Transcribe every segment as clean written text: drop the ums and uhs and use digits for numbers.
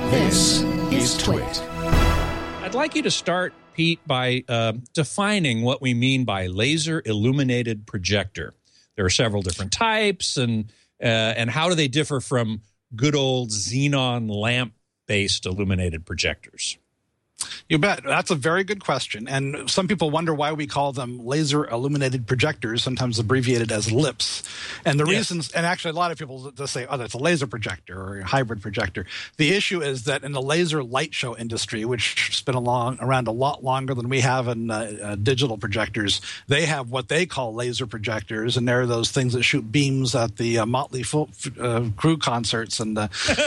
This is Twit. I'd like you to start, Pete, by defining what we mean by laser illuminated projector. There are several different types, and how do they differ from good old xenon lamp-based illuminated projectors? You bet. That's a very good question. And some people wonder why we call them laser illuminated projectors, sometimes abbreviated as LIPs. And the reasons, and actually a lot of people just say, oh, that's a laser projector or a hybrid projector. The issue is that in the laser light show industry, which has been around a lot longer than we have in digital projectors, they have what they call laser projectors. And they're those things that shoot beams at the Motley Crue concerts and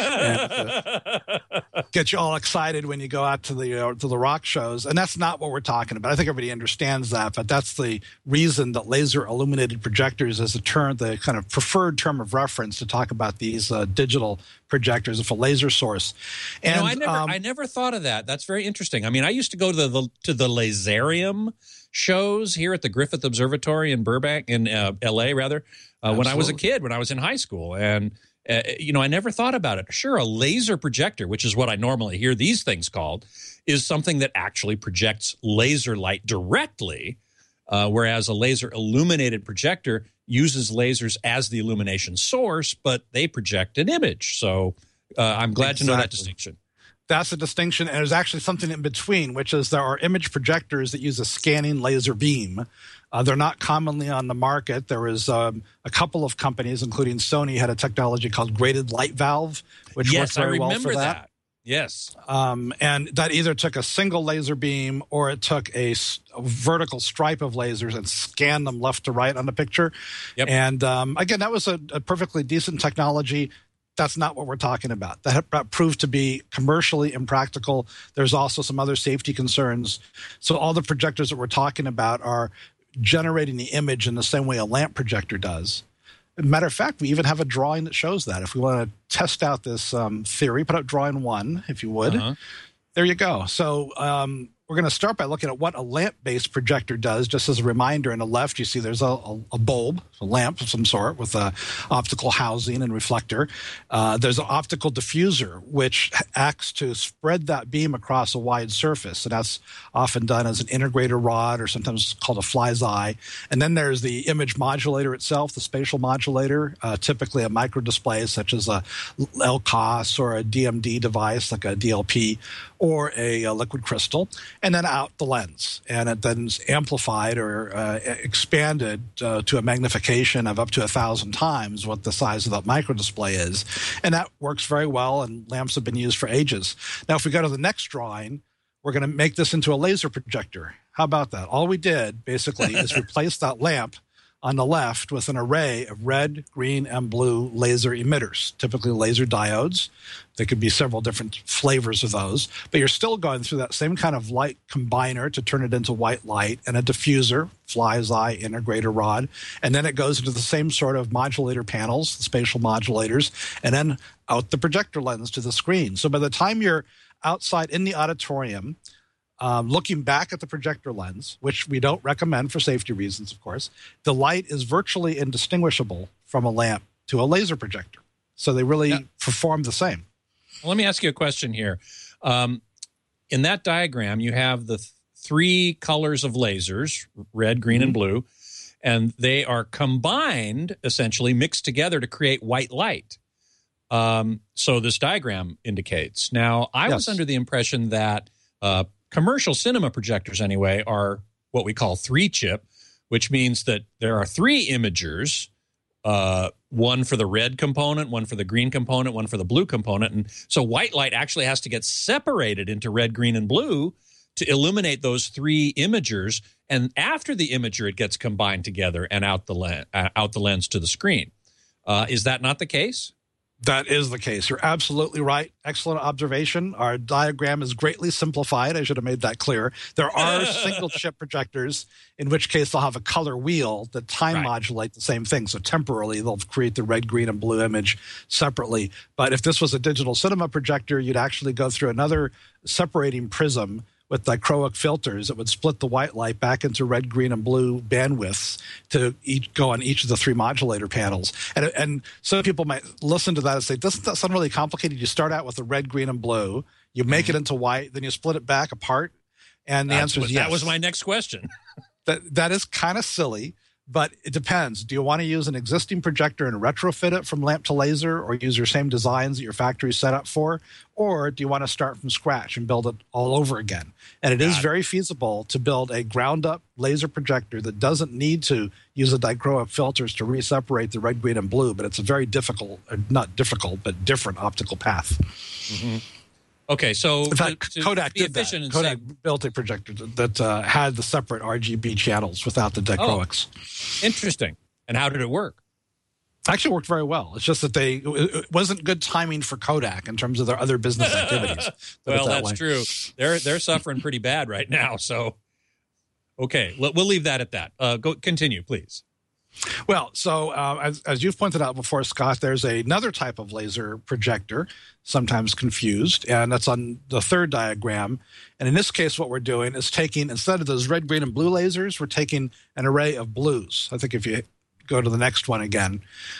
get you all excited when you go out to the rock shows. And that's not what we're talking about. I think everybody understands that, but that's the reason that laser illuminated projectors is the kind of preferred term of reference to talk about these digital projectors with a laser source. And I never thought of that. That's very interesting. I mean, I used to go to the Laserium shows here at the Griffith Observatory in Burbank, in L.A. rather, when I was a kid, when I was in high school. And I never thought about it. Sure, a laser projector, which is what I normally hear these things called, is something that actually projects laser light directly, whereas a laser illuminated projector uses lasers as the illumination source, but they project an image. So I'm glad to know that distinction. That's a distinction, and there's actually something in between, which is there are image projectors that use a scanning laser beam. They're not commonly on the market. There is a couple of companies, including Sony, had a technology called graded light valve, which worked very well for that. Yes. And that either took a single laser beam or it took a vertical stripe of lasers and scanned them left to right on the picture. Yep. And again, that was a perfectly decent technology. That's not what we're talking about. That proved to be commercially impractical. There's also some other safety concerns. So all the projectors that we're talking about are generating the image in the same way a lamp projector does. Matter of fact, we even have a drawing that shows that. If we want to test out this theory, put up drawing 1, if you would. There you go. So we're going to start by looking at what a lamp-based projector does. Just as a reminder, on the left, you see there's a bulb, a lamp of some sort with a optical housing and reflector. There's an optical diffuser, which acts to spread that beam across a wide surface. And that's often done as an integrator rod or sometimes called a fly's eye. And then there's the image modulator itself, the spatial modulator, typically a microdisplay such as a LCOS or a DMD device like a DLP or a liquid crystal. And then out the lens. And it then is amplified or expanded to a magnification of up to 1,000 times what the size of that microdisplay is. And that works very well, and lamps have been used for ages. Now, if we go to the next drawing, we're going to make this into a laser projector. How about that? All we did, basically, is replace that lamp on the left with an array of red, green, and blue laser emitters, typically laser diodes. There could be several different flavors of those, but you're still going through that same kind of light combiner to turn it into white light, and a diffuser, fly's eye, integrator rod, and then it goes into the same sort of modulator panels, the spatial modulators, and then out the projector lens to the screen. So by the time you're outside in the auditorium, looking back at the projector lens, which we don't recommend for safety reasons, of course, the light is virtually indistinguishable from a lamp to a laser projector. So they really perform the same. Well, let me ask you a question here. In that diagram, you have the 3 colors of lasers, red, green, and blue, and they are combined, essentially mixed together to create white light. So this diagram indicates. Now, I was under the impression that commercial cinema projectors, anyway, are what we call 3-chip, which means that there are 3 imagers, one for the red component, one for the green component, one for the blue component. And so white light actually has to get separated into red, green, and blue to illuminate those 3 imagers. And after the imager, it gets combined together and out the lens to the screen. Is that not the case? That is the case. You're absolutely right. Excellent observation. Our diagram is greatly simplified. I should have made that clear. There are single chip projectors, in which case they'll have a color wheel that time modulate the same thing. So temporarily, they'll create the red, green, and blue image separately. But if this was a digital cinema projector, you'd actually go through another separating prism, with dichroic filters that would split the white light back into red, green, and blue bandwidths to go on each of the 3 modulator panels. And some people might listen to that and say, doesn't that sound really complicated? You start out with the red, green, and blue, you make it into white, then you split it back apart. And the answer is yes. That was my next question. That is kind of silly, but it depends. Do you want to use an existing projector and retrofit it from lamp to laser, or use your same designs that your factory is set up for? Or do you want to start from scratch and build it all over again? And it is very feasible to build a ground-up laser projector that doesn't need to use the dichroic filters to re-separate the red, green, and blue, but it's a very difficult, not difficult, but different optical path. Mm-hmm. Okay, so in fact, Kodak did that. Kodak built a projector that had the separate RGB channels without the dichroics. Oh, interesting. And how did it work? Actually, worked very well. It's just that it wasn't good timing for Kodak in terms of their other business activities. Well, that's true. They're suffering pretty bad right now. So, okay, we'll leave that at that. Continue, please. Well, so as you've pointed out before, Scott, there's another type of laser projector, sometimes confused, and that's on the third diagram. And in this case, what we're doing is taking, instead of those red, green, and blue lasers, we're taking an array of blues. I think if you go to the next one again.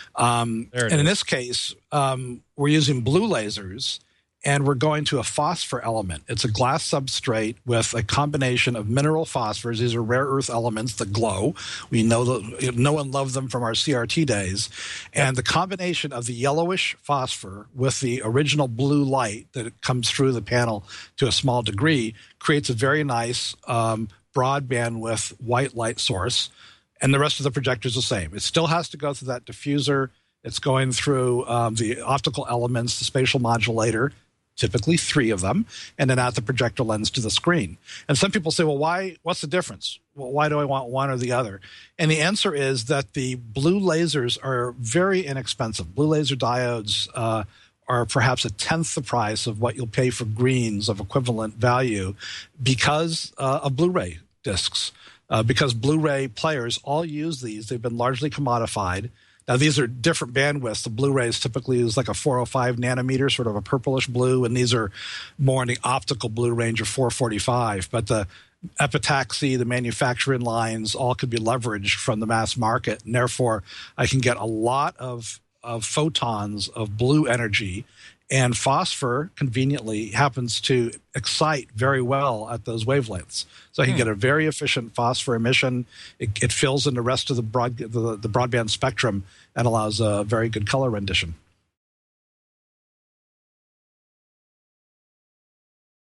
And in this case, we're using blue lasers, and we're going to a phosphor element. It's a glass substrate with a combination of mineral phosphors. These are rare earth elements that glow. We know and love them from our CRT days. And the combination of the yellowish phosphor with the original blue light that comes through the panel to a small degree creates a very nice broad bandwidth white light source. And the rest of the projector is the same. It still has to go through that diffuser. It's going through the optical elements, the spatial modulator, typically 3 of them, and then out the projector lens to the screen. And some people say, well, what's the difference? Well, why do I want one or the other? And the answer is that the blue lasers are very inexpensive. Blue laser diodes are perhaps 1/10 the price of what you'll pay for greens of equivalent value because of Blu-ray discs. Because Blu-ray players all use these. They've been largely commodified. Now, these are different bandwidths. The Blu-rays typically use like a 405 nanometer, sort of a purplish blue, and these are more in the optical blue range of 445. But the epitaxy, the manufacturing lines, all could be leveraged from the mass market, and therefore I can get a lot of photons of blue energy. And phosphor, conveniently, happens to excite very well at those wavelengths. So I can get a very efficient phosphor emission. It fills in the rest of the broadband spectrum and allows a very good color rendition.